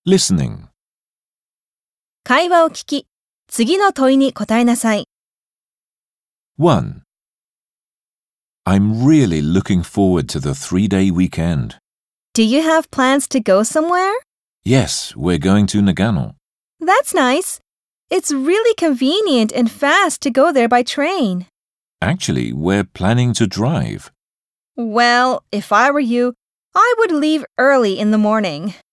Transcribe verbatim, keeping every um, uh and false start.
Listening. 会話を聞き、次の問いに答えなさい。 one. I'm really looking forward to the three-day weekend. Do you have plans to go somewhere? Yes, we're going to Nagano. That's nice. It's really convenient and fast to go there by train. Actually, we're planning to drive. Well, if I were you, I would leave early in the morning.